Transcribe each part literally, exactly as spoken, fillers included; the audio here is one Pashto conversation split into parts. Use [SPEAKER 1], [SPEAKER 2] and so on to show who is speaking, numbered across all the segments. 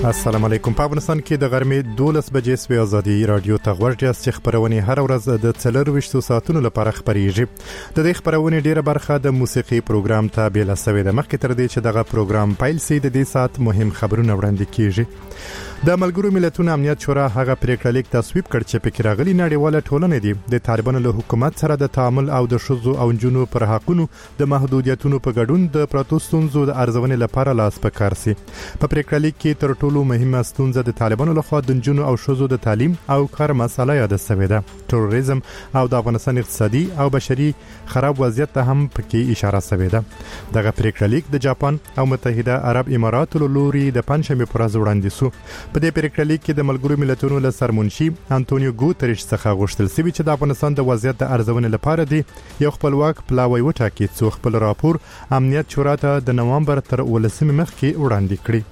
[SPEAKER 1] السلام علیکم. په افغانستان کې د غرمې دولس بجې سوي ازادي رادیو ته ورجاست چې خبرونه هر ورځ د څلرويشتو ساعتونو لپاره خبريږي. د دې خبرونه ډیره برخه د موسیقي پروګرام ته بیل سوي د مخکې تر دې چې دغه پروګرام پیل سي د دې سات مهم خبرونه وړاندې کیږي. د ملګرو ملتونو امنیت شورا هغه پریکړه لیک تصویب کړ چې پکې راغلي نړیواله ټولنه دي د طالبانو له حکومت سره د تعامل او د شذو او جنونو پر حقونو د محدودیتونو په ګډون د پروتستونزو د ارزونې لپاره لاس پکار سي. په پریکړه لیک کې تر ټولو مهمه ستونزه د طالبانو لخوا د جنونو او شذو د تعلیم او کار مسله یاد شوې ده. تروریزم او د افغانستان اقتصادي او بشري خراب وضعیت ته هم پکې اشاره شوې ده. دغه پریکړه لیک د جاپان او متحده عرب اماراتو لوري د پنځمه پر ورځ وړاندې سو. په دې پریکړه لیک کې د ملګرو ملتونو له سرمنشي انټونیو ګوتریش څخه غوښتل شوی چې د افغانستان د وضعیت د ارزونې لپاره دی یو خپلواک پلاوی وټاکي چې خپل راپور امنیت شورا ته د نومبر تر ولسمې مخکې وړاندې کړي.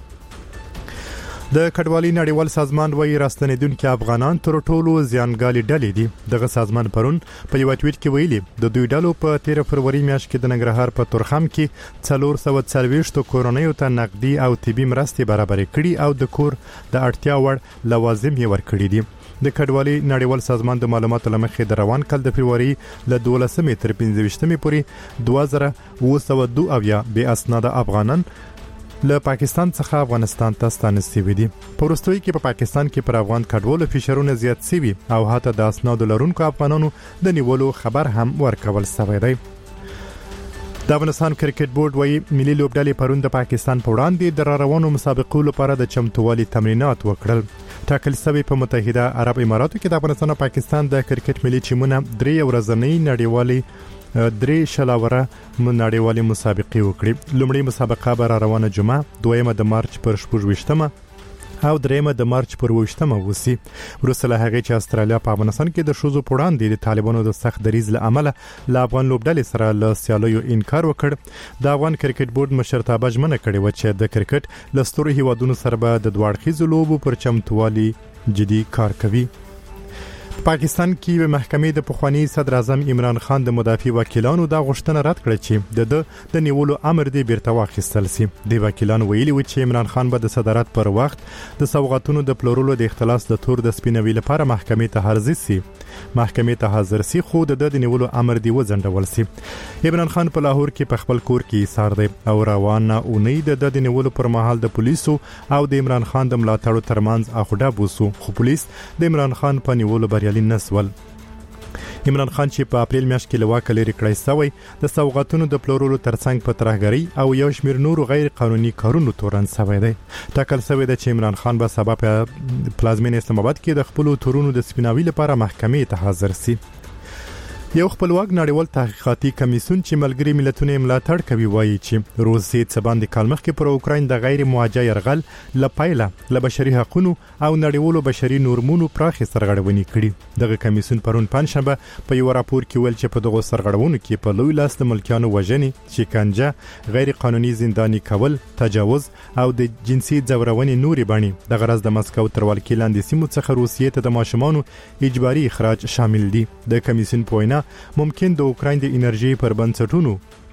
[SPEAKER 1] د کډوالۍ نړیوال سازمان وایي راستنیدونکو افغانان تر ټولو زیانګالي ډلې دي. دغه سازمان پرون په یو ټویټ کې ویلي د دوی ډلو په تیر فروری میاشت کې د ننګرهار په تورخم کې څلور سوه څلوېښت کورونیو ته نقدي او طبي مرستې برابرې کړي او د کور د اړتیا وړ لوازم یې ورکړي دي. د کډوالۍ نړیوال سازمان د معلوماتو لمخې د روان کال د فروری له دولسمې تر پنځه پورې دوه زره اوه سوه دوه اویا بې اسناده افغانان له پاکستان څخه افغانستان ته ستانسوي دي. په وروستیو کې په پاکستان کې پر افغان کډوالو فشارونه زیات شوي او حتی د اسنادو لرونکو افغانانو د نیولو خبر هم ورکول شوی دی. د افغانستان کرکټ بورډ وایي ملي لوبډلې پرون د پاکستان په وړاندې د روانو مسابقو لپاره د چمتووالي تمرینات وکړل. ټاکل شوی په متحده عرب اماراتو کې د افغانستان او پاکستان د کرکټ ملي ټیمونه درې ورځنۍ نړیوالې درې شلاوره نړیوالې مسابقې وکړي. لومړی مسابقه به روانه جمعه، دویمه د مارچ پر شپږویشتمه او دریمه د مارچ پر اوویشتمه وسی. وروسته له هغې چې استرالیا په افغانستان کې د شوزو په وړاندې د طالبانو د سخت دریځ له امله له افغان لوبډلې سره له سیالیو انکار وکړ. د افغان کرکټ بورډ مشرتابه ژمنه کړې و چې د کرکټ له ستورو هیوادونو سره به د دواړخیزو لوبو پر چمتووالي جدي کار کوي. پاکستان کې محکمې د پخوانی صدر اعظم عمران خان د مدافع وکیلانو د غوښتنه رد کړه چې د د نیولو امر دی بیرته واخیستل شي. د وکیلانو ویلي و چې عمران خان به د صدارت پر وخت د سوغاتونو د پلورلو د اختلاس د تور د سپینوي لپاره محکمې ته حاضر شي. محکمې ته حاضر شي خو د د نیولو امر دی وځنډول شي. عمران خان په لاهور کې په خپل کور کې ایثار دی او روانه اونۍ د د نیولو پر مهال د پولیسو او د عمران خان د ملاتړو ترمنځ اخوډه بوسو خو پولیس د عمران خان په نیولو بریالي نسول. عمران خان چې په اپریل میاشت کې لواکه لري کړی شوی د سوغاتونو د پلورلو ترڅنګ په ترهګری او یو شمیر نورو غیر قانوني کارونو تورن شوی دی. ټاکل شوی دی چې عمران خان به سبا په پلازمینه اسلام آباد کې د خپل تورونو د سپیناوي لپاره محکمې ته حاضر شي. یو خپلواک نړیوال تحقیقاتي کمیسیون چې ملګري ملتونه ملاتړ کوي وایي چې روسیې څه باندې کال مخکې پر اوکراین د غیر موجه يرغل لپایله ل بشري حقوقو او نړیوالو بشري نورمونو پراخي سرغړونې کړي. دغه کمیسیون پرون پنځشنبه په یو راپور کې ویل چې په دغه سرغړونو کې په لوی لاس د ملکیانو وژنې، شکنجه، غیر قانوني زنداني کول، تجاوز او د جنسي ځورونې نوري بڼې د غرض د مسکو تر ولکې لاندې سیمو څخه روسیې ته د ماشومانو اجباري اخراج شامل دي. د کمیسیون په وینا ممکن د اوکراین د انرژي پر بنسټونو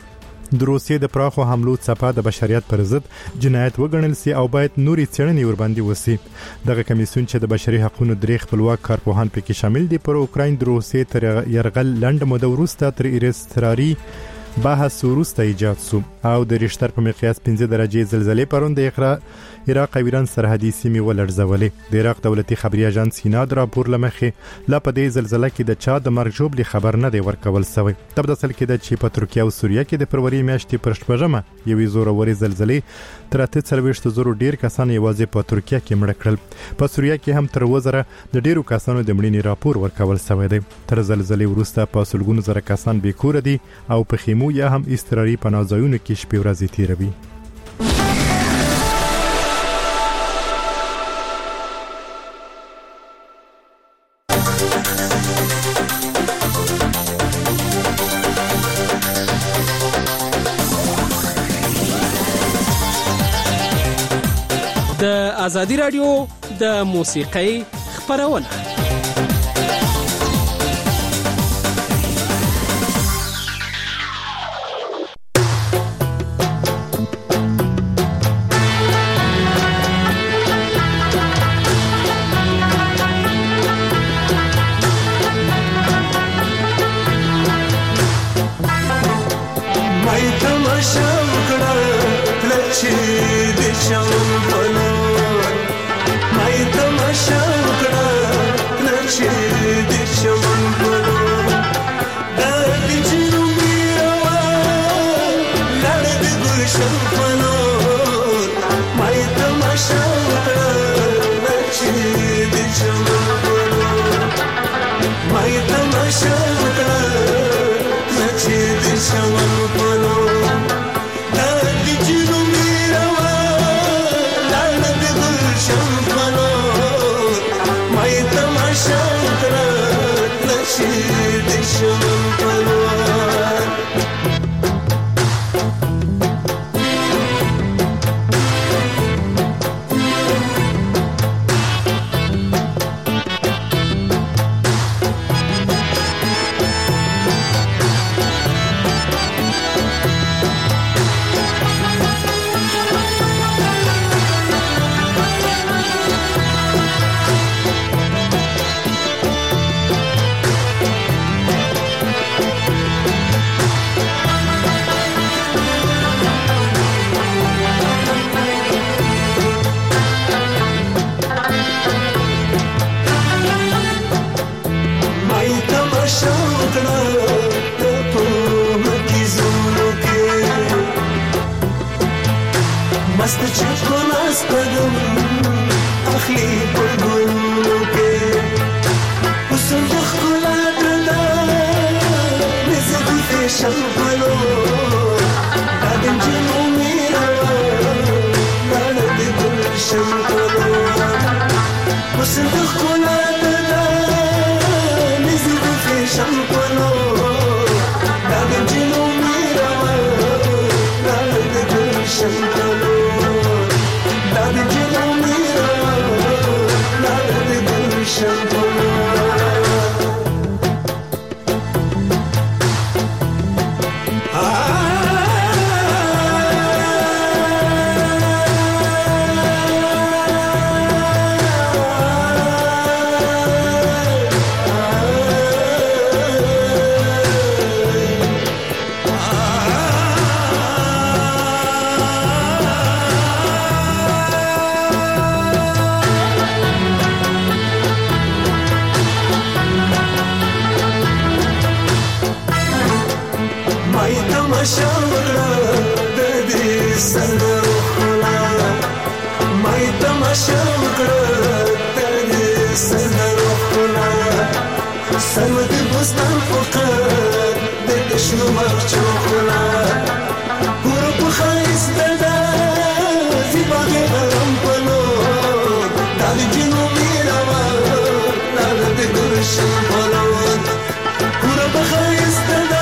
[SPEAKER 1] د روسیې د پراخو حملو څخه د بشریت پر ضد جنایت وګڼل سي او باید نوري څېړنې ور باندې وسی. دغه کمیسیون چې د بشري حقوقو درې خپلواک کارپوهان پکې شامل دي پر اوکراین د روسیې تر يرغل لنډ موده وروسته تر اضطراري بحث وروسته ایجاد شو او د ریشتر په مقیاس پنځه درجې زلزلې پرون د عراق او ایران سرحدي سیمې ولړزولې. د عراق دولتي خبري اژانس سینا د راپور لمخې لا په دې زلزلې کې د چا د مرګ جوړ خبر نه دی ورکول شوی. تبدل کې د چې په ترکیه او سوریه کې د فروری میاشتې پر شپږمه یوې زوروري زلزلې تر اته څلوېښت زره ډیر کسان یوازې په ترکیه کې مړ کړل. په سوریه کې هم تر وزره د ډیرو کسانو د مړینې راپور ورکول شوی دی. تر زلزلې وروسته په سلګونو زره کسان بې کور دي او په خیمو یا هم استراري پناهځایونو کې شپې ورځې تیروي.
[SPEAKER 2] د ازادي رادیو د موسیقۍ خبرونه
[SPEAKER 3] گلشن پنور مای تماشا نچی دی چمن پنور مای تماشا نچی دی چمن پنور دادی جنو میرا لال دی گلشن پنور مای تماشا نچی دی چمن پنور मस्त चको नास्तदम अखली पगुलो के उसन दखला दला नजदी फेशन पलो आदम जिनो मेरा नाद गुलशन पलो उसन दखला दला नजदी फेशन पलो आदम जिनो मेरा नाद गुलशन पलो Dadi jino mira, dadi gulshan Mashawra dadi sandarokhla mai tamashawra dadi sandarokhla samad bustan fuqat dadishnu marchokhla gurub khais dada zibagi gharam pano dadi jinu mirawa dadi gulshan pano gurub khais dada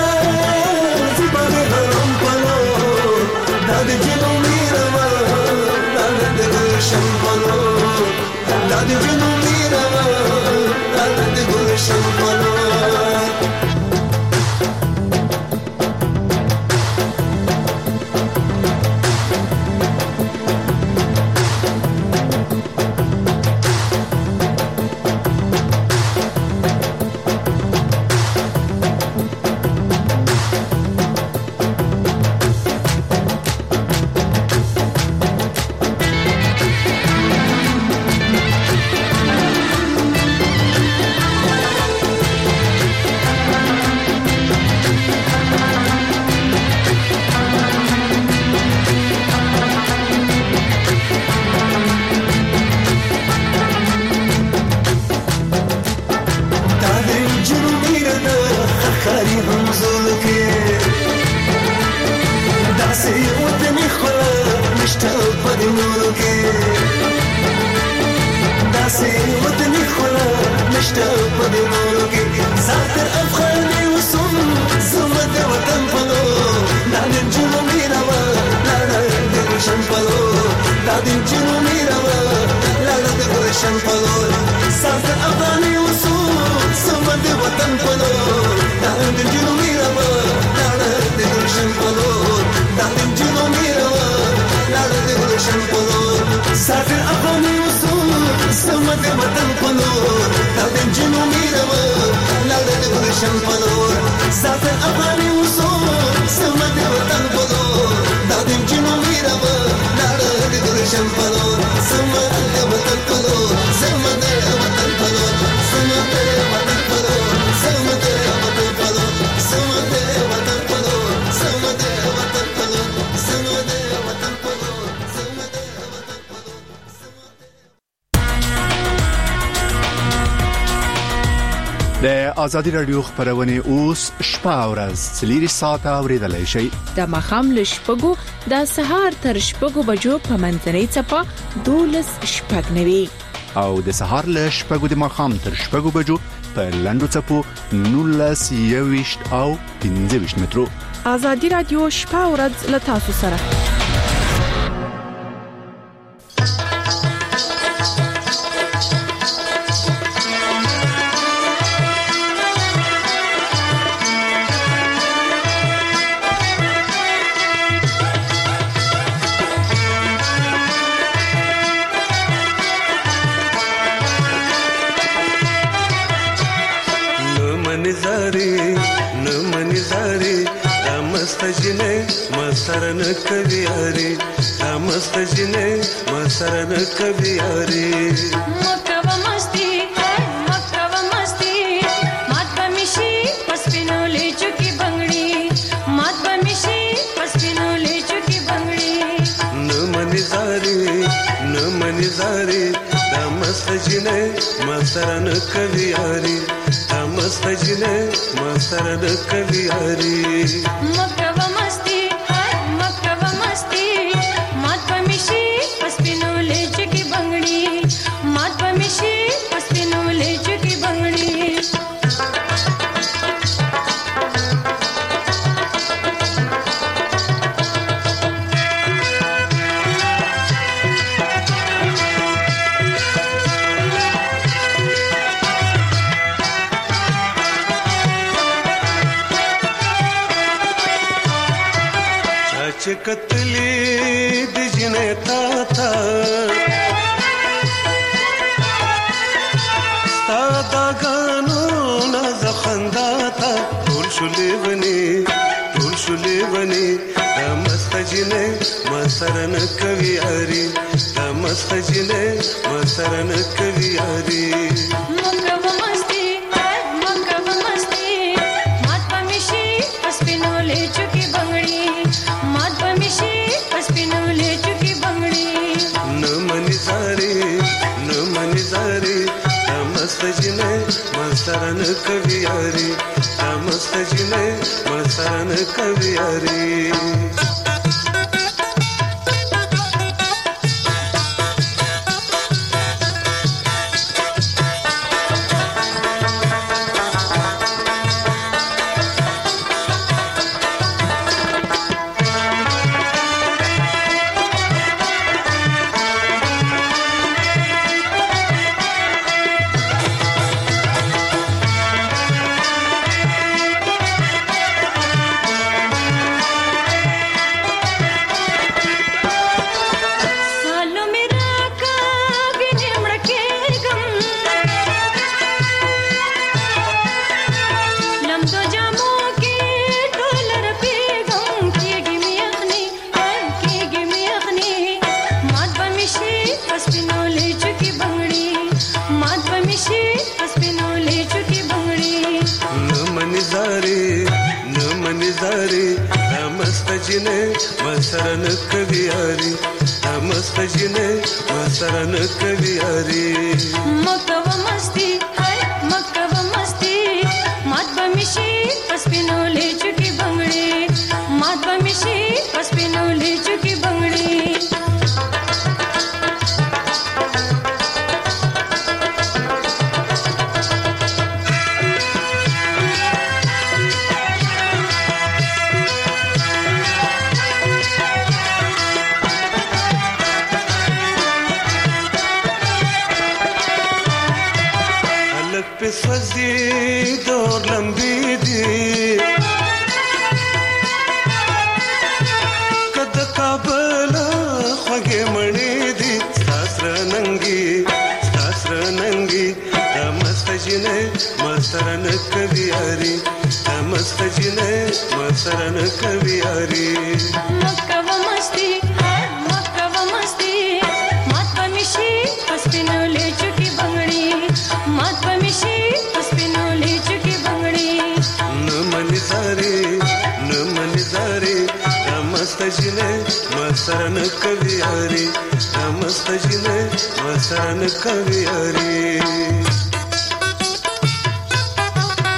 [SPEAKER 3] Dadi jino mira, dadi gulshan pano. Dadi jino mira, dadi gulshan pano. Some of them
[SPEAKER 4] ازادي رادیو خبرونه اوس شپه او ورځ سلیری ساعته اوریدلای شي
[SPEAKER 5] د مخام لشپګو د سهار تر شپګو بجو په منځنۍ چپا دولس شپګنوي
[SPEAKER 4] او د سهار لشپګو د مخام تر شپګو بجو په لاندو چپو نولس یويشت او پنځه ویشت مترو.
[SPEAKER 5] ازادي رادیو شپه او ورځ له تاسو سره.
[SPEAKER 3] مسرن کبیاری مستجنه مسرن کبیاری
[SPEAKER 6] مکوا مستی مکوا مستی مات بمیشی پس پینو لے چکی بنگڑی مات بمیشی پس پینو لے چکی بنگڑی
[SPEAKER 3] نمنی زاری نمنی زاری مستجنه مسرن کبیاری مستجنه مسرن کبیاری
[SPEAKER 6] مکوا مستی
[SPEAKER 3] कतली दिजने था था सादा गानो ना जखंदा था टूल शुले बनी टूल शुले बनी मस्तजने मसरन कवियारी मस्तजने मसरन कवियारी मस्तजने मसरन कवियारी मस्तजने मसरन कवियारी मसरन कवियारी मस्तजने मसरन कवियारी
[SPEAKER 6] मकवा मस्ती मकवा मस्ती मात बमिशी पसपिनो ले चुकी बंगड़ी मात बमिशी पसपिनो ले चुकी बंगड़ी
[SPEAKER 3] सजी दौर लंबी दी कद काबल खगे मणि दी सासर नंगी सासर नंगी मस्तजने मसरन कवियारी मस्तजने मसरन कवियारी
[SPEAKER 6] मकवा मस्ती मकवा मस्ती मात बमिशी पसपिनो ले चुकी बंगड़ी मात बमिशी पसपिनो ले चुकी बंगड़ी
[SPEAKER 3] नमनि सारी नमनि सारी मस्तजने मसरन कवियारी मस्तजने मसरन कवियारी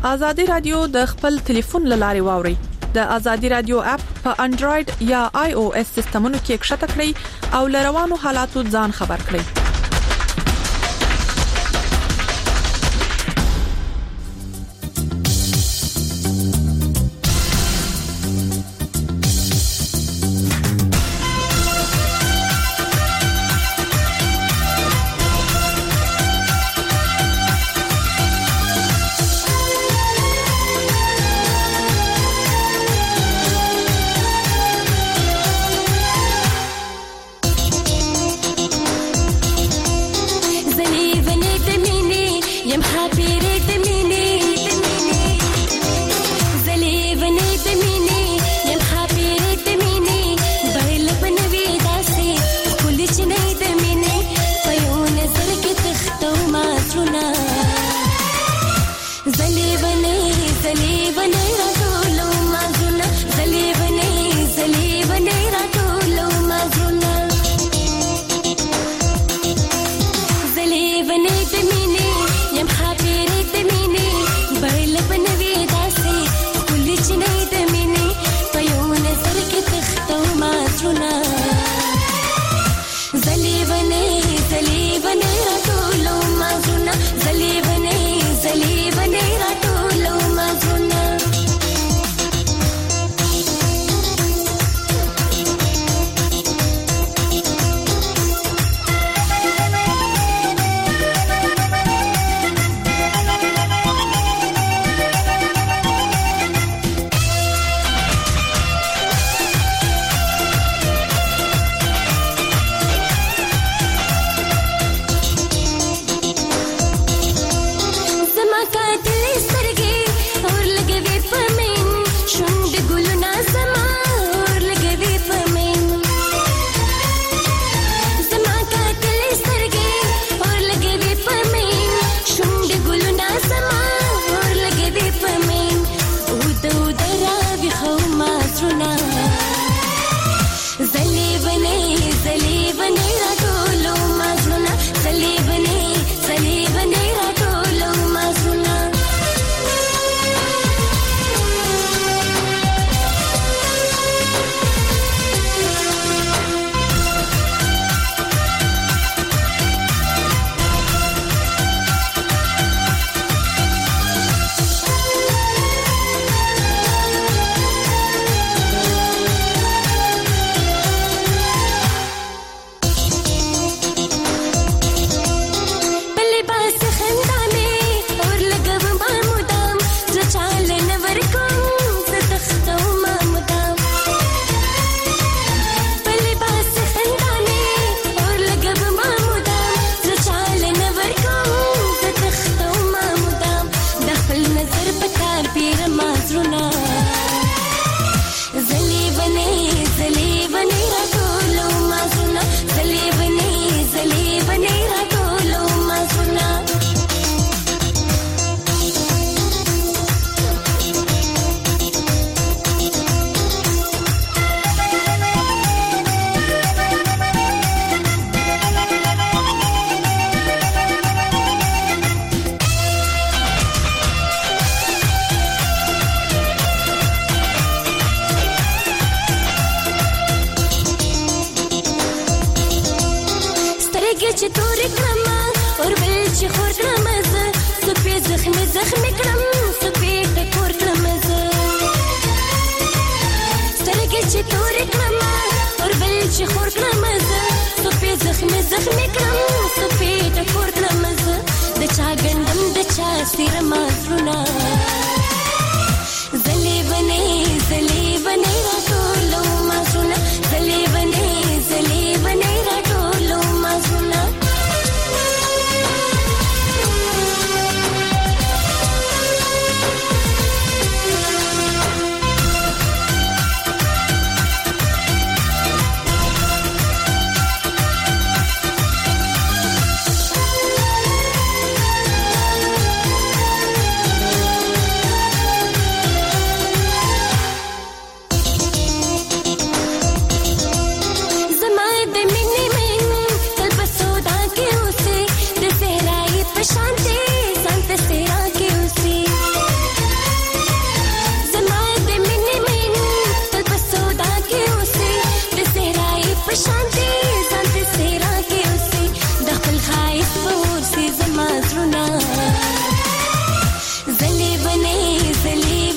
[SPEAKER 7] ازادي رادیو د خپل ټلیفون لاري واوري. د ازادي رادیو اپ په انډراید یا آی او اس سیستمونو کې ښکته کړئ او لروانو حالاتو ځان خبر کړئ.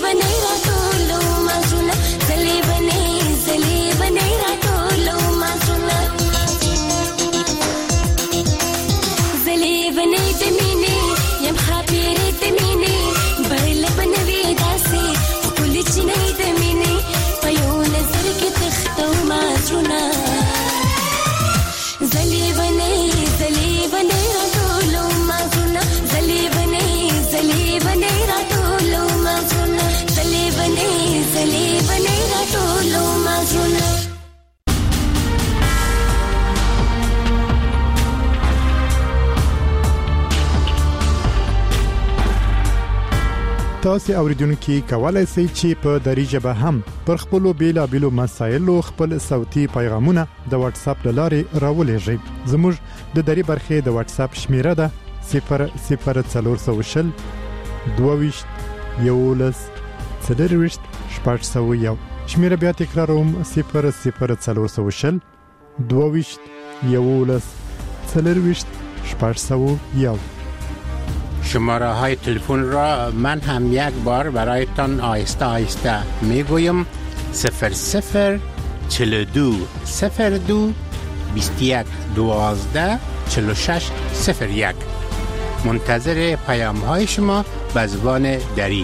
[SPEAKER 8] بنې راټولو مازونه زلې بنې زلې بنې راټولو مازونه زلې بنې د مینې یم خاطرې د مینې برل بنوي داسې ښکلې چینې د مینې په یو نظر کې تختو مازونه زلې بنې زلې بنې راټولو مازونه زلې بنې زلې بنې راټولو مازونه زلې بنې زلې بنې راټولو مازونه
[SPEAKER 1] تاسو اوریدونکو کولای شئ چې په دری ژبه هم پر خپل بیلابېلو مسایلو خپل صوتي پیغامونه د واتس اپ لارې راولېږئ. زموږ د دری برخې د واتس اپ شمیره ده صفر صفر څلور سوه شل دوه یولس څلرویشت شپږ سوه یو. شمیره بیا تکراروم صفر صفر څلور سوه شل دوه یولس څلرویشت شپږ سوه یو.
[SPEAKER 9] شماره های تلفن را من هم یک بار برایتان آهسته آهسته میگویم صفر صفر چهل و دو صفر دو بیست و یک دوازده چهل و شش صفر یک. منتظر پیام های شما به زبان دری.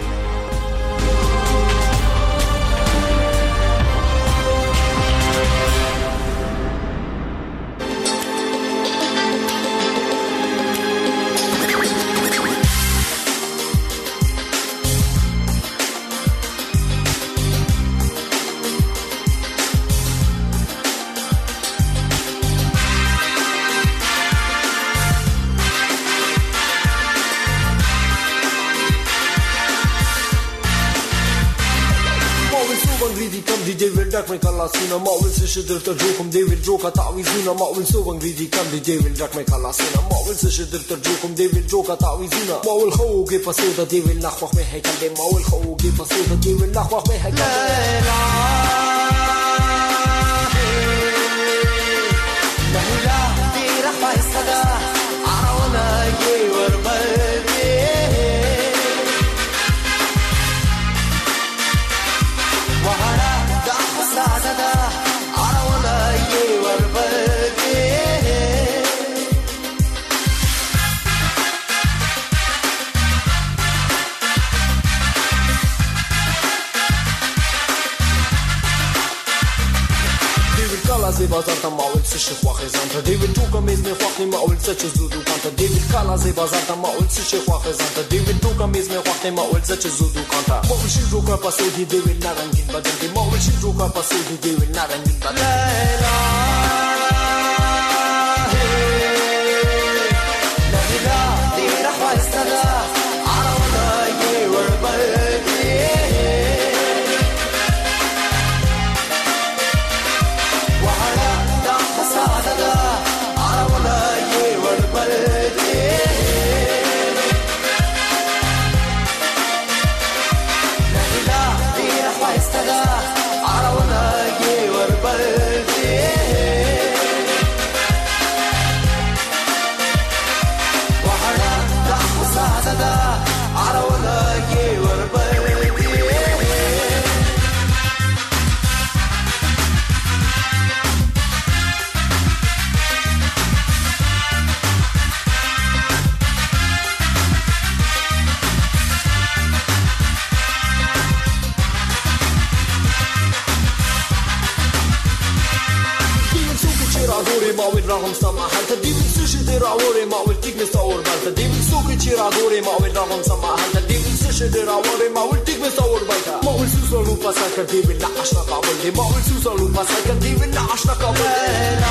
[SPEAKER 10] Kalasina, ma will sich der der Joke um David Joker Tawizuna, ma will so angry come the David Jack my Kalasina, ma will sich der der Joke um David Joker Tawizuna, ma will khoge pasoda David nakhwakh me haykal de ma will khoge pasoda David nakhwakh me haykal la la la di rafa isada arawna ye warbadi wahara da arawna ye warbadi David bazar ta maul se she khwaxe zanta David tuka mez me khwaxe maul se che zudu kanta David kala ze bazar ta maul se she khwaxe zanta David tuka mez me khwaxe maul se che zudu kanta maul shi ruka pasodi David narangin badal de maul shi ruka pasodi David narangin badal la la la la tera khwaistada arawna ye warbadi Rahum sama halta David sushi de rawore ma will tik me saur balta David suki chira gore ma will rahum sama halta David sushi de rawore ma will tik me saur balta ma will suso lu pasa kar David na ashna kabul de ma will suso lu pasa kar David na ashna kabul la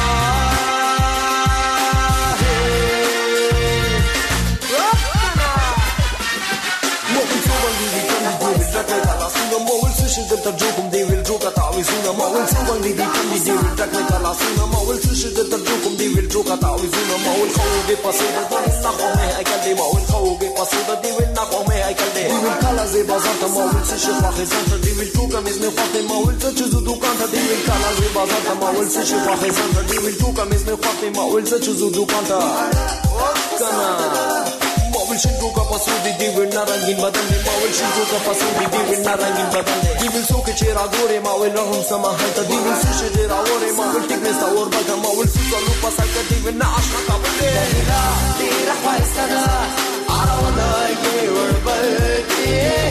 [SPEAKER 10] mo will suso lu di kan David rakha kala suno mo will sushi de tarjukum David joka tawizuna ma will suso lu di kan David rakha kala suno ma will sushi de tarjukum David joka tawizuna ma will khoge pasida David na khome haykal de ma will khoge pasida David na khome haykal de David kala ze bazar ta ma will sushi khwaxe zanta David joka mez me khwaxe ma will sushi zudu kanta David kala ze bazar ta ma will sushi khwaxe zanta David joka mez me khwaxe ma will sushi zudu kanta kana will shingo ka pasudi di will narangin badan de ma will shingo ka pasudi di will narangin badan de di will soke chera gore ma will rahum sama hanta di will sushe de ra ore ma will tikne sta or baga ma will susa lu pasaka di will na ashna ka bade la di rahwa istada arawana ye wal balti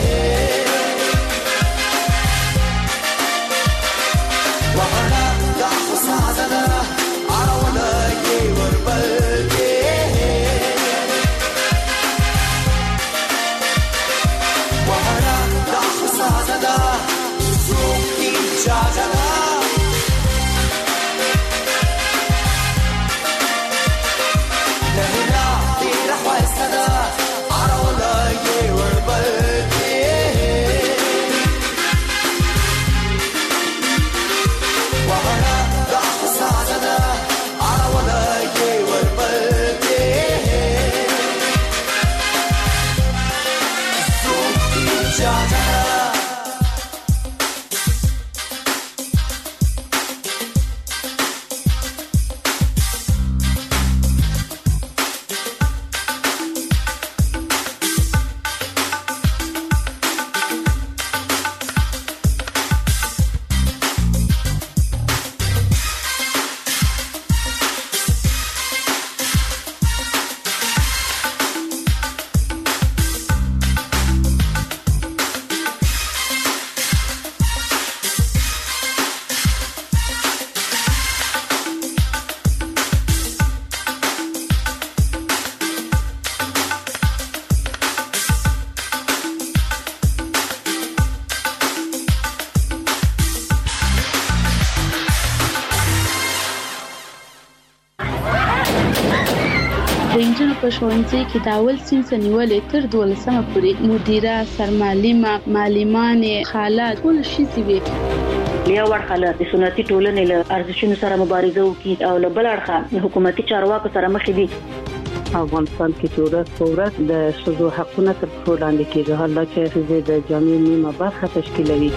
[SPEAKER 10] wa hana da khusada arawana ye wal balti Sada, Zuki Jajala. Nahila, Tira Sada, Arola, Yewer Balti. Wahana, Sada, Arola, Yewer Balti. Zuki Jajala.
[SPEAKER 11] په ښوونځي کې د اول صنف نیولې تر دولسمه پورې مدیره سرمعلمه معلمانې خاله ټول شي وي
[SPEAKER 12] یو ورخاله د سنتي ټولنې له ارزښتونو سره مبارزه وکړي او له بل اړخه د حکومتي چارواکو سره مخ دي
[SPEAKER 13] افغانستان کې ټولنه ثورت د شذو حقونه تر څو لاندې کېږي حالا چې د جامعې نیمه برخه تشکیلوي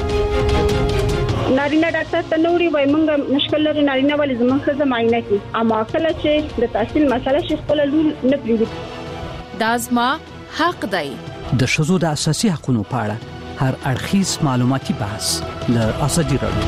[SPEAKER 14] نارینه ډاکټر ته نوري وای مونږ مشکل لري نارینه ولې زموږ څه معاینه کوي اما کله چې د تحصیل مسله شي خپل لول نه پریږدي
[SPEAKER 5] دا زما حق دی
[SPEAKER 15] د شذو د اساسي حقوقو په اړه هر اړخیز معلوماتي بحث د ازادي راډیو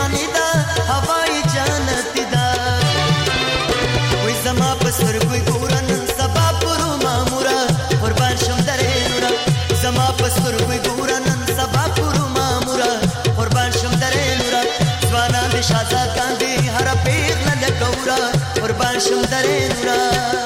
[SPEAKER 16] Sir, we go درې نورا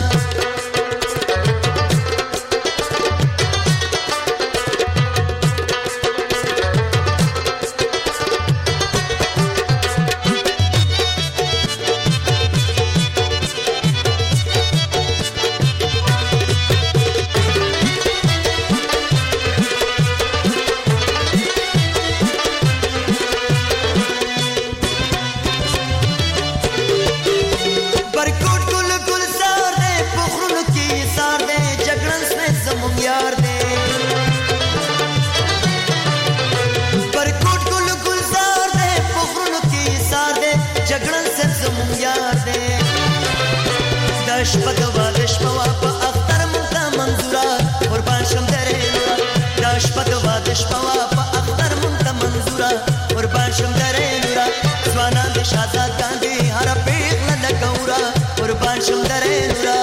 [SPEAKER 16] شپدوا د شپوا په اختر مونږه منظورا قربان شم درې نورا د شپدوا د شپوا په اختر مونږه منظورا قربان شم درې نورا ځوانان د شاده ګاندي هر پیغله لګورا قربان شم درې نورا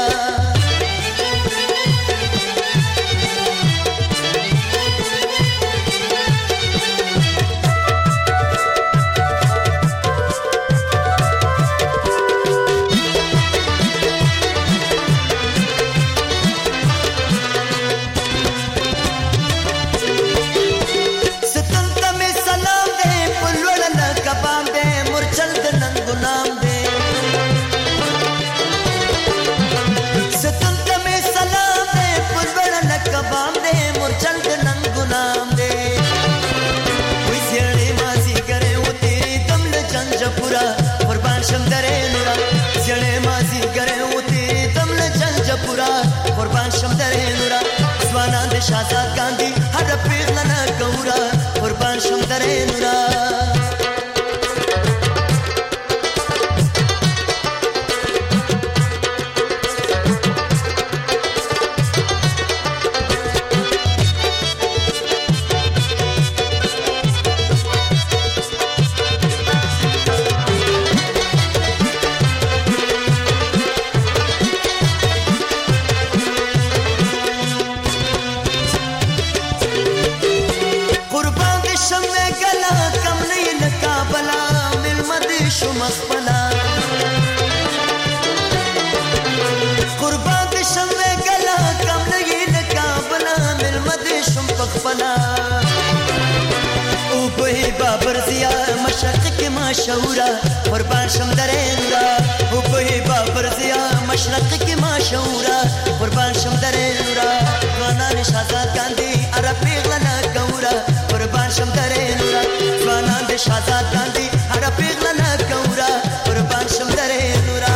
[SPEAKER 16] قربان شم درې نورا زړې مازی ګره وته دم له جنج پورا قربان شم درې نورا ځوانان د شاده ګاندي هر پیغله نه ګورا قربان شم درې نورا مشهورا قربان شم درې نورا او په بابر زیا مشرق کې مشهورا قربان شم درې نورا ځوانان شاده ګاندي ار پیغله نه ګورا قربان شم درې نورا ځوانان شاده ګاندي ار پیغله نه ګورا قربان شم درې نورا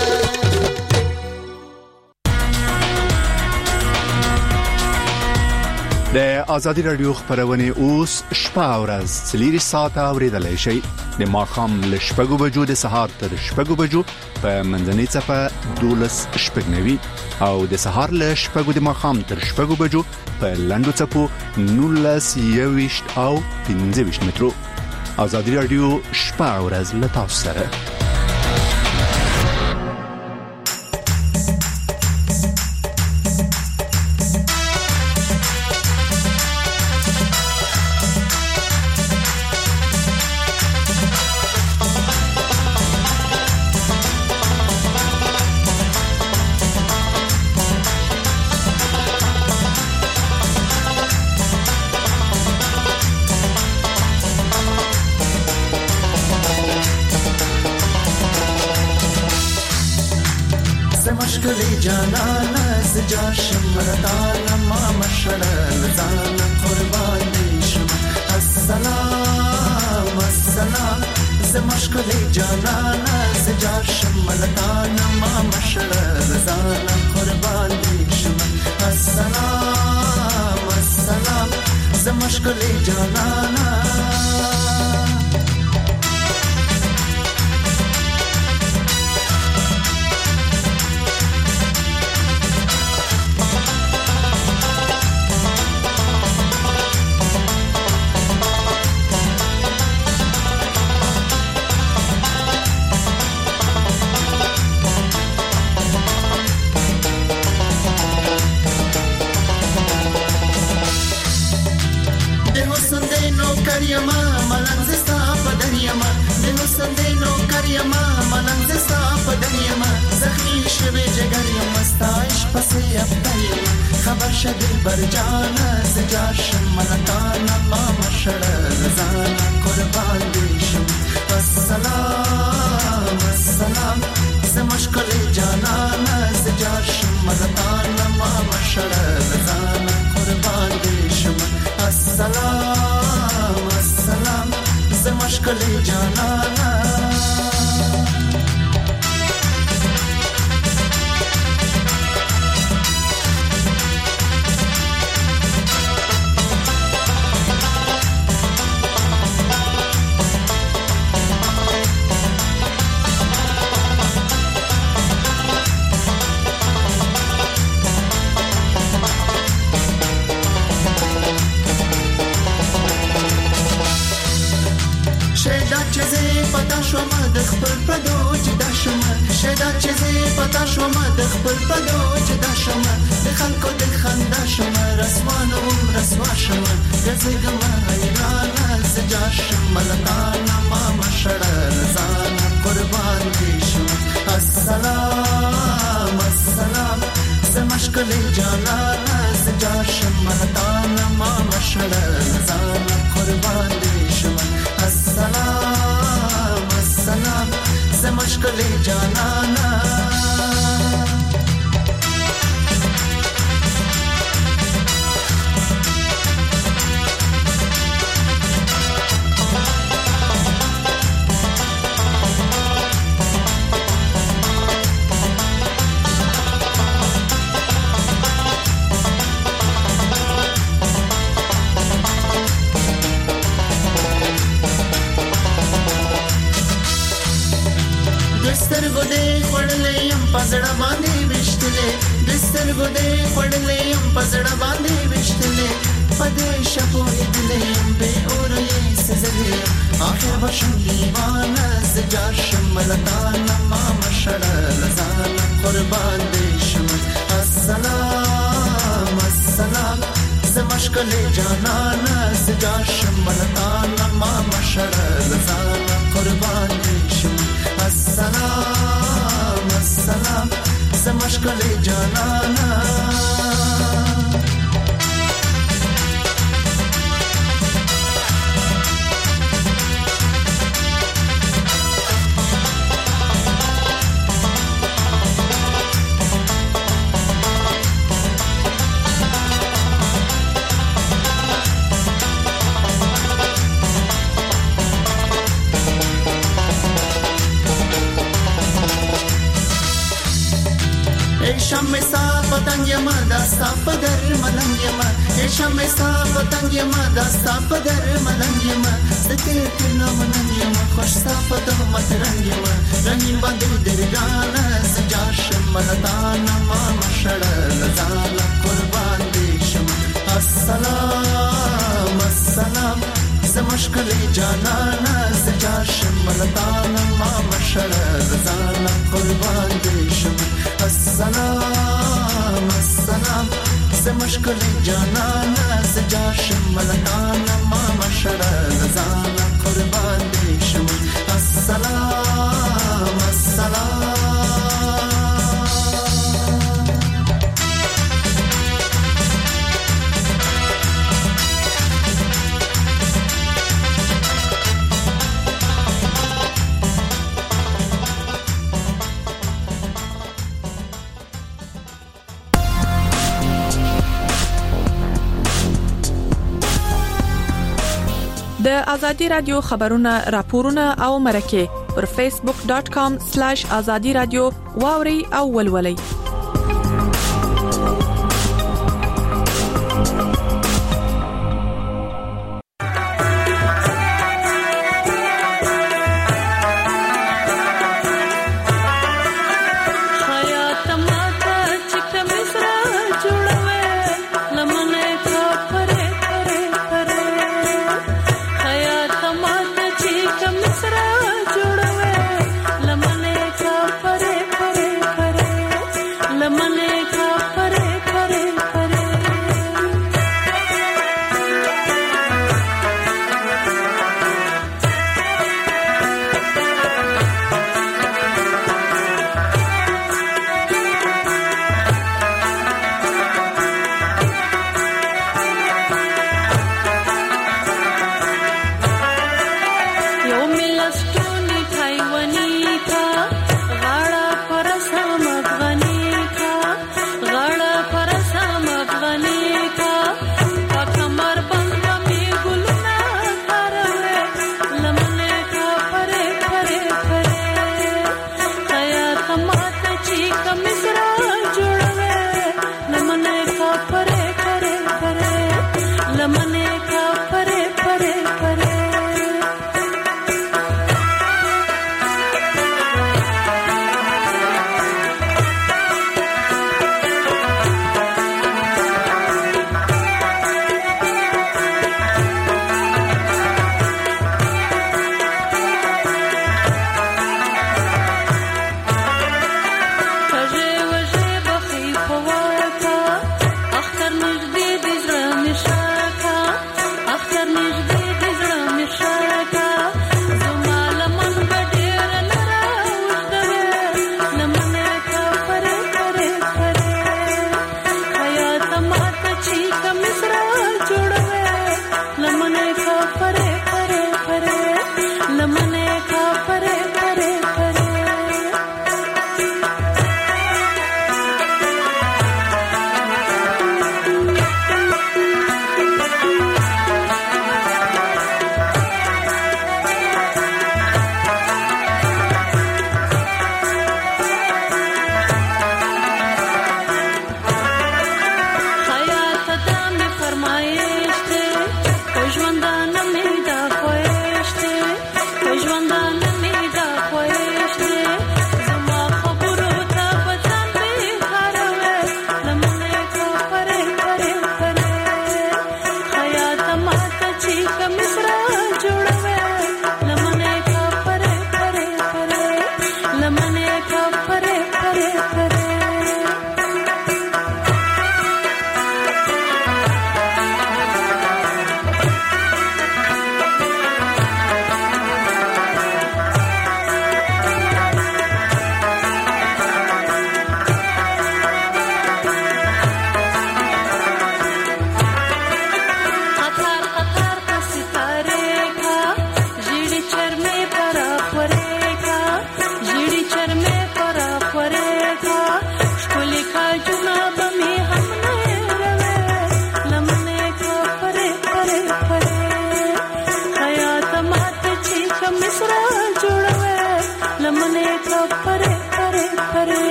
[SPEAKER 4] د ازادي رادیو خبرونه اوس شپه ورځ سلیری ساعت اوریدلای شي د ماخام ل شپږو بجو د سهار تر شپږو بجو په منځنۍ صفه دولس شپږنوي او د سهار ل شپږو د ماخام تر شپږو بجو په لندو صفو نولس یويشت او پنځه ویشت مترو. ازادي رادیو شپه ورځ ل تاسو سره
[SPEAKER 17] Kariyama, malang zesta, padanyama. Denu sande no kariyama, malang zesta. بدن یم زخمی شوی جگر یم استایش پسی ابتایم خبر شد بر جان زجاشم ملکان ما مشړ زان قربان دیشم السلام السلام زمشکل جانان زجاشم ملکان ما مشړ زان قربان دیشم السلام السلام زمشکل جانان پتا شوم د خپل پدو چې دا شوم شدا چې پتا شوم د خپل پدو چې دا شوم د خلکو د خندا شوم رسوان او رسوا شوم زګم حیران سجا شوم ملکان ما مشړ ځان قربان دي شوم السلام السلام زمشکل جانان سجا شوم ملکان ما مشړ ځان قربان دي شوم السلام السلام زمشکل جانانا دسترګو دې خړلې يم پزړه باندې وشتلې دسترګو دې خړلې يم پزړه باندې وشتلې پدې شپو دې يم به اورې سزلې اخر بشم دیوانه زجاشم ملکان ما مشړ لزان قربان دې شم السلام السلام زمشکل جانانا زجاشم ملکان ما مشړ لزان قربان دې شم السلام السلام زمشکل جانانا شم سا پتنګ یم داستا پدر ملنګ یم شم سا پتنګ یم داستا پدر ملنګ یم ستې تنو ملنګ یم خوش سا پد مترنګ یم رنگین باندې درګان سجا شم ملتان ما مشړ زال قربان دي شم السلام السلام زمشکل جانانا سجا شم ملتان ما مشړ زال قربان دي شم السلام السلام زمشکل جانانا سجا شم ملکان ما مشړ زان قربان دي شم السلام السلام
[SPEAKER 7] د ازادي رادیو خبرونه راپورونه او مرکه پر فیسبوک ډاټ کام سلیش ازادي رادیو واوري او ولولي.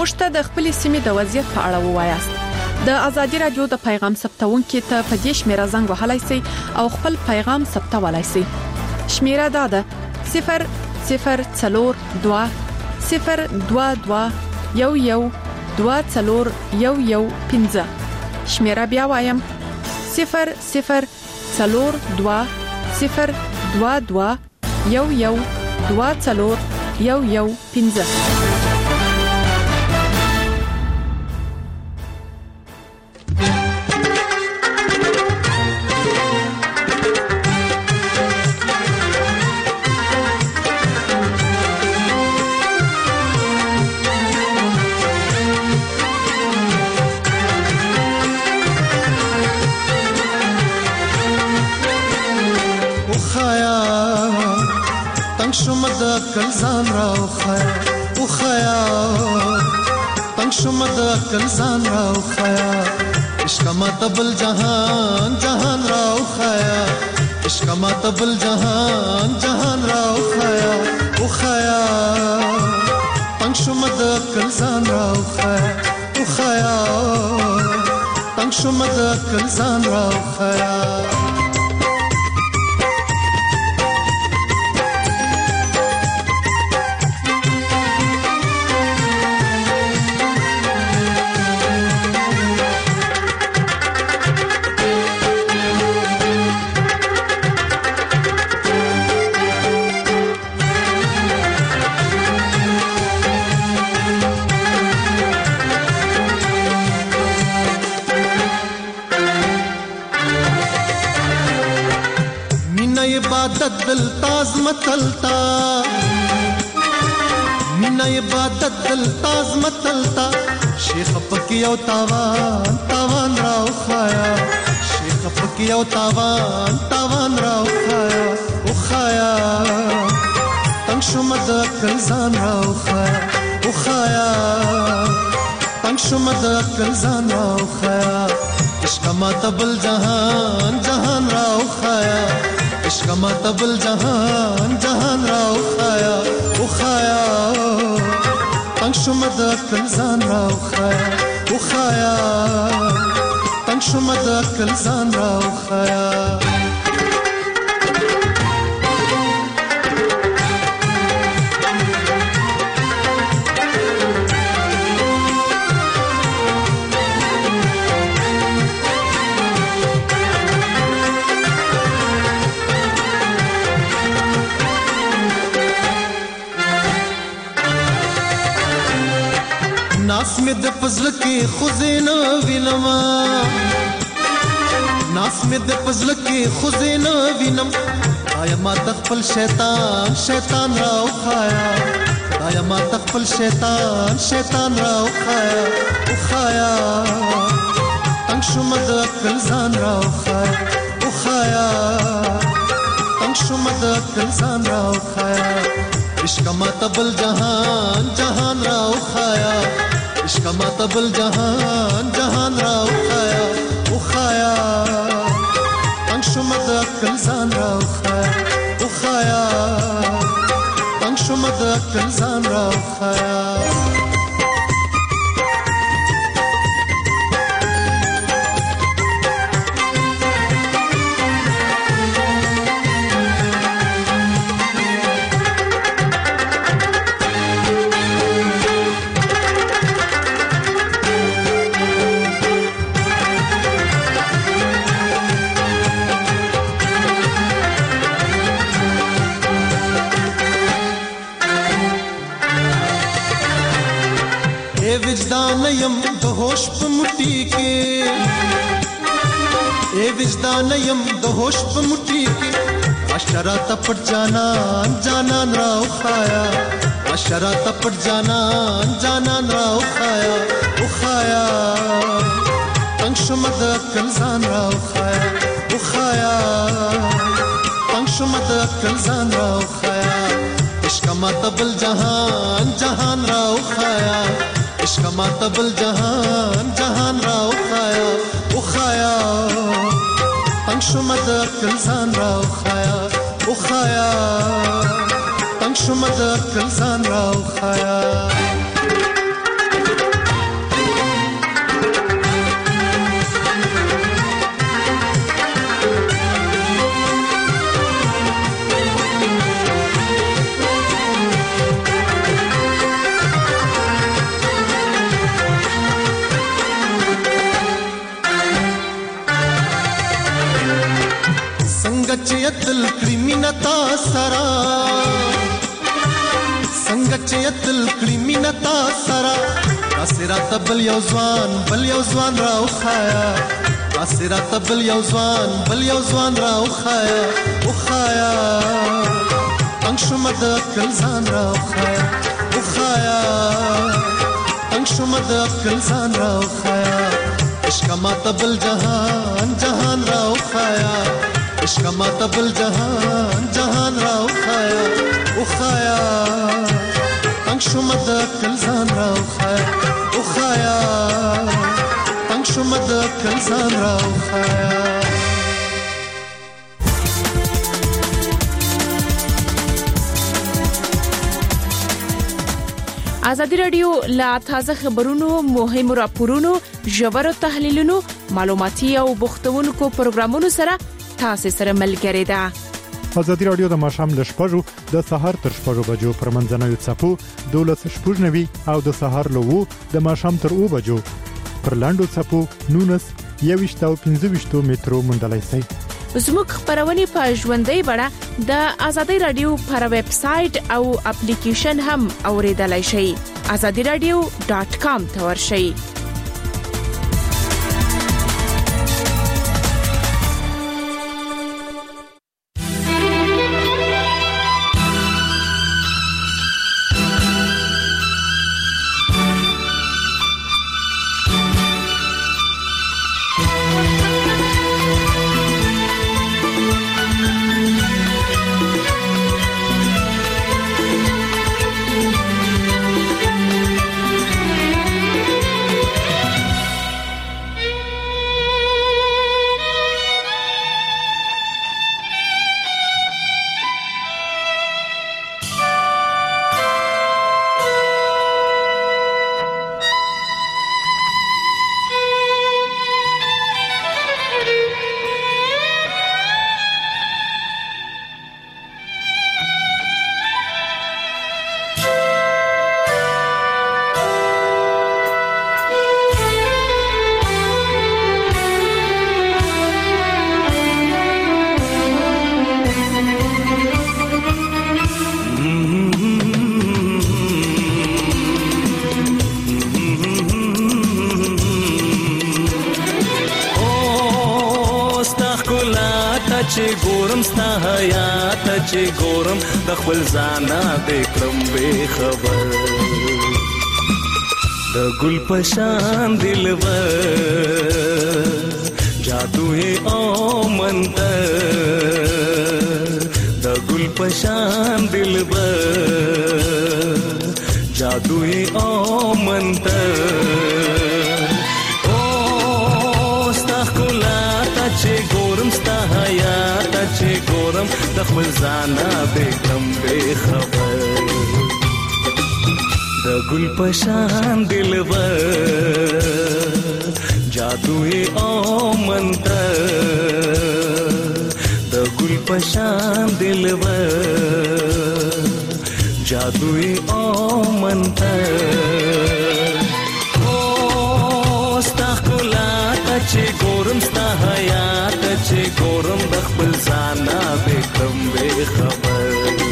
[SPEAKER 7] موږ ته د خپل سیمې د وضعیت په اړه ووایاست. د ازادي رادیو د پیغام ثبتونکو ته په دې شمیره زنګ وهلای شئ او خپل پیغام ثبتولای شئ. شمیره دا ده صفر صفر څلور دوه صفر دوه دوه یو یو دوه څلور یو یو پنځه. شمیره بیا وایم صفر صفر څلور دوه صفر دوه دوه یو یو دوه څلور یو یو پنځه.
[SPEAKER 18] کلزان راو خیا او خیا تنگ شمد کلزان راو خیا عشق ماتبل جهان جهان راو خیا عشق ماتبل جهان جهان راو خیا او خیا تنگ شمد کلزان راو خیا او خیا تنگ شمد کلزان راو خیا. دل تاز متلتا مینا عبادت دل تاز متلتا شیخ پکی او تاوان تاوان راو خایا شیخ پکی او تاوان تاوان راو خایا او خایا تنگ شمد کلزان راو خایا او خایا تنگ شمد کلزان راو خایا عشق ماتبل جهان جهان راو خایا عشق ماتبل جهان جهان راو خایا او خایا تنگ شمد کلزان راو خایا او خایا تنگ شمد کلزان راو خایا. ناس می د پزل کې خزینه وینم ناس می د پزل کې خزینه وینم آیا ما تخپل شیطان شیطان راو خایا آیا ما تخپل شیطان شیطان راو خایا او خایا تنگ شمد کلزان راو خایا او خایا تنگ شمد کلزان راو خایا عشق ماتبل جهان جهان راو خایا عشق ماتبل جهان جهان راو خایا او خایا تنگ شمد کلزان راو خایا او خایا تنگ شمد کلزان راو خایا. وجدانیم د هوش په مټی کې اے وجدانیم د هوش په مټی کې اشرات پټ جانان جانان راو خایا اشرات پټ جانان جانان راو خایا او خایا تنگ شمد کلزان راو خایا او خایا تنگ شمد کلزان راو خایا عشق ماتبل جهان جهان راو خایا عشق ماتبل جهان جهان راو خایا او خایا تنگ شمد کلزان راو خایا او خایا تنگ شمد کلزان راو خایا. مینتا سرا څنګه چې تل کړی مینتا سرا اسرات بل یو ځوان بل یو ځوان راو خایا اسرات بل یو ځوان بل یو ځوان راو خایا او خایا تنگ شوم د خپل ځان راو خایا او خایا تنگ شوم د خپل ځان راو خایا عشق ماته بل جهان جهان راو خایا عشق ماته بل جهان جهان راو خایا او خایا تنگ شوم د خپل ځان راو خایا او خایا تنگ شوم د خپل ځان راو خایا
[SPEAKER 5] ازادي رادیو لا تازه خبرونو مهم راپورونو ژور تحلیلونو معلوماتي او بوختونکو پروګرامونو سره تاسو سره ملګری ده.
[SPEAKER 1] ازادي رادیو د ماشام ل شپږو د سحر تر شپږو بجو پر منځنوي چپو دولس شپږنوي او د سحر له وو د ماشام تر او بجو پر لاندو چپو نونس یويشتو پنځويشتو میټرو مندلای سي.
[SPEAKER 5] زموږ خبرونه په ژوندۍ بڼه د ازادي رادیو پر ویب سټ او اپلیکیشن هم اوریدلای شئ. azadi radio dot com ته ورشئ.
[SPEAKER 3] چې ګورم ستا حیات چې ګورم د خپل ځانا دې کړم به خبر د ګل پشان دلور جادو ہے او منتر د ګل پشان دلور جادو ہے او منتر او ستا ښکلا ته چې ګورم ستا حیات چې ګورم د خپل ځانا دې کړم به خبر د ګل پشان دلور جادو او منتر د ګل پشان دلور جادو او منتر او ستا ښکلا ته چې ګورم ستا حیات چې ګورم د خپل ځانا دې کړم به خبر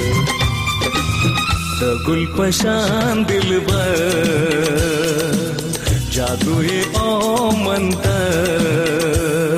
[SPEAKER 3] د ګل پشان دلبر جادو او منتر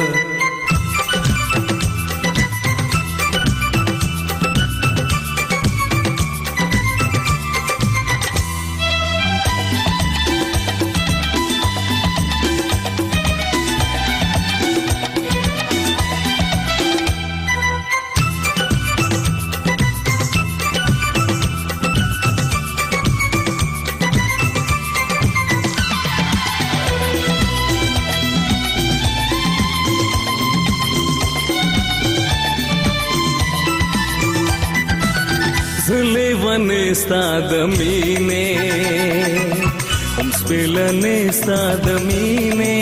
[SPEAKER 3] ستا د مینې هم سپلنې ستا د مینې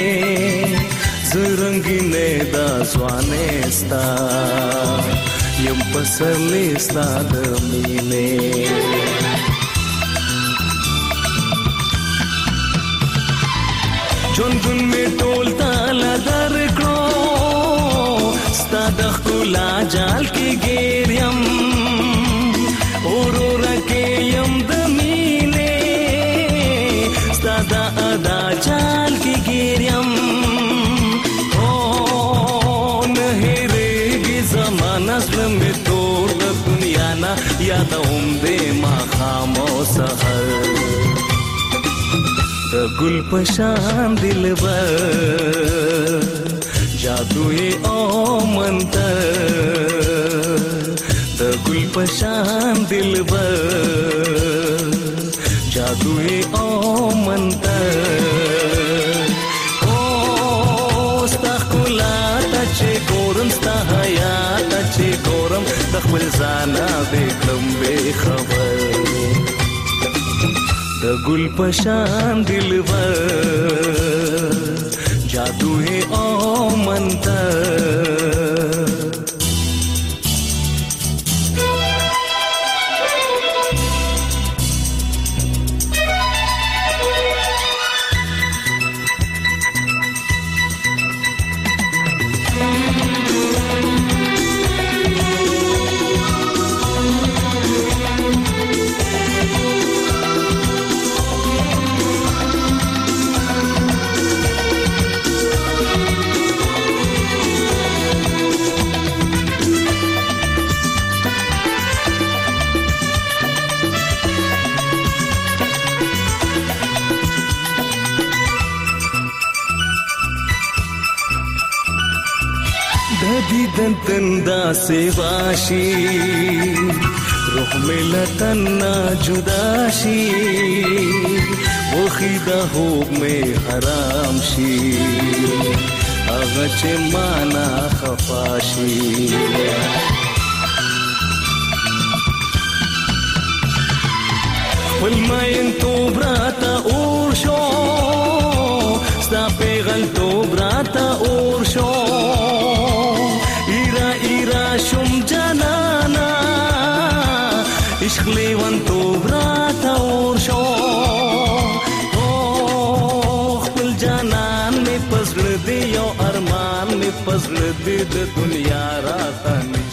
[SPEAKER 3] زرنګینې دا ځوانې ستا یم پسرلې ستا د مینې ژوندون مې ټول تاله درکړو ستا د ښکلا جال کې ګیر یادوم دې ما خامو سحر د ګل پشان دلبر جادوی او منتر د ګل پشان دلبر جادوی او منتر او ستا ښکلا ته چې ګورم ستا حیا ته چې ګورم د خپل ځانه دې کړم بې خبر د ګل پشان دلبر جادوی او منتر دندا سیواشی روح ملا تنا جداشی وخی دا خوب میں حرام شی اغچ مانا خفاشی والماین تو براتا اورشو ستا پیغل تو براتا اورشو شم جانانا عشق لیوان تو براتا اور شو خپل جانان میں پزړ دی یو ارمان میں پزړ دی د دنیا راته